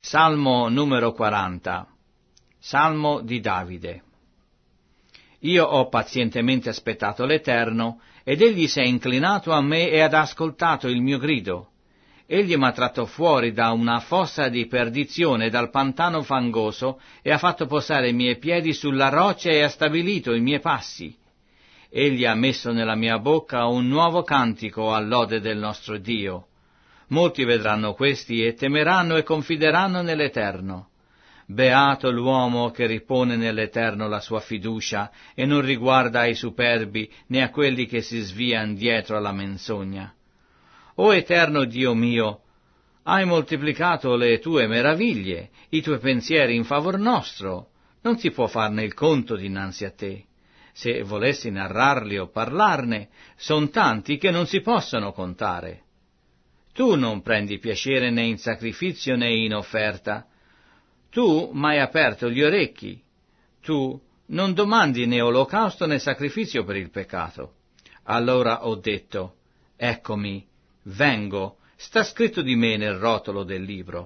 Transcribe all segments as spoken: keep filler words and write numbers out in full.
Salmo numero quaranta. Salmo di Davide. Io ho pazientemente aspettato l'Eterno, ed egli si è inclinato a me e ha ascoltato il mio grido. Egli m'ha tratto fuori da una fossa di perdizione, dal pantano fangoso, e ha fatto posare i miei piedi sulla roccia e ha stabilito i miei passi. Egli ha messo nella mia bocca un nuovo cantico all'ode del nostro Dio. Molti vedranno questi e temeranno e confideranno nell'Eterno. Beato l'uomo che ripone nell'Eterno la sua fiducia e non riguarda ai superbi né a quelli che si svian dietro alla menzogna. O Eterno Dio mio, hai moltiplicato le tue meraviglie, i tuoi pensieri in favor nostro, non si può farne il conto dinanzi a te. Se volessi narrarli o parlarne, son tanti che non si possono contare. Tu non prendi piacere né in sacrificio né in offerta. Tu m'hai aperto gli orecchi. Tu non domandi né olocausto né sacrificio per il peccato. Allora ho detto, eccomi, vengo, sta scritto di me nel rotolo del libro.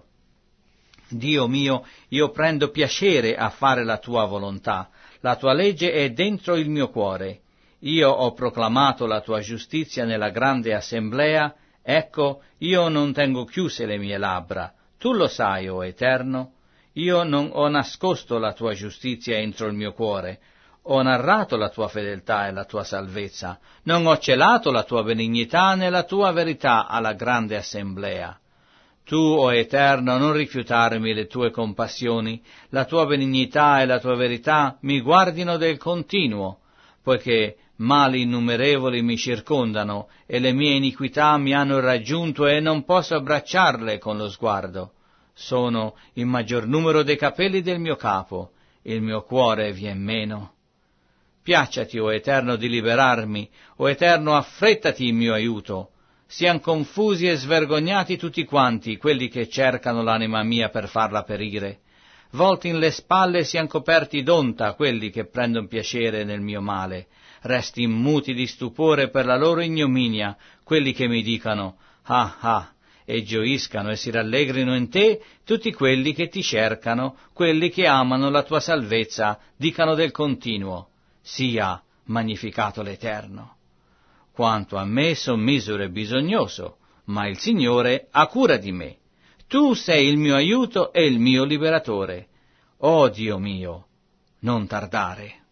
Dio mio, io prendo piacere a fare la tua volontà, la tua legge è dentro il mio cuore. Io ho proclamato la tua giustizia nella grande assemblea. Ecco, io non tengo chiuse le mie labbra, tu lo sai, o Eterno. Io non ho nascosto la tua giustizia entro il mio cuore, ho narrato la tua fedeltà e la tua salvezza, non ho celato la tua benignità né la tua verità alla grande assemblea. Tu, o Eterno, non rifiutarmi le tue compassioni, la tua benignità e la tua verità mi guardino del continuo, poiché mali innumerevoli mi circondano, e le mie iniquità mi hanno raggiunto e non posso abbracciarle con lo sguardo. Sono il maggior numero dei capelli del mio capo, il mio cuore vien meno. Piacciati, o Eterno, di liberarmi, o Eterno, affrettati in mio aiuto. Sian confusi e svergognati tutti quanti quelli che cercano l'anima mia per farla perire. Volti in le spalle sian coperti d'onta quelli che prendono piacere nel mio male. Resti muti di stupore per la loro ignominia, quelli che mi dicano, ah ah, e gioiscano e si rallegrino in te tutti quelli che ti cercano, quelli che amano la tua salvezza, dicano del continuo, sia magnificato l'Eterno. Quanto a me son misero e bisognoso, ma il Signore ha cura di me. Tu sei il mio aiuto e il mio liberatore. Oh Dio mio, non tardare.